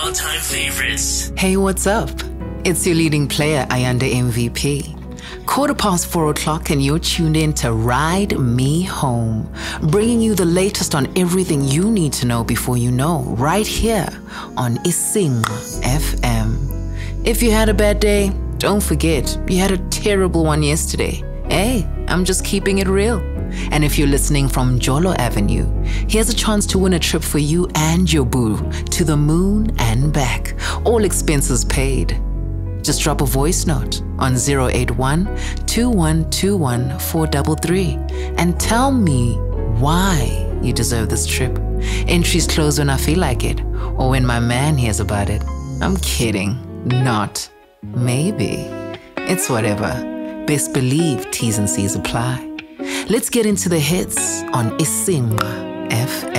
all-time favorites. Hey, what's up? It's your leading player, Ayanda MVP. 4:15 and you're tuned in to Ride Me Home, bringing you the latest on everything you need to know before you know, right here on Isinga FM. If you had a bad day, don't forget, you had a terrible one yesterday. Hey, I'm just keeping it real. And if you're listening from Jolo Avenue, here's a chance to win a trip for you and your boo to the moon and back, all expenses paid. Just drop a voice note on 081-2121-433 and tell me why you deserve this trip. Entries close when I feel like it or when my man hears about it. I'm kidding. Not. Maybe. It's whatever. Best believe T's and C's apply. Let's get into the hits on Isinga FM.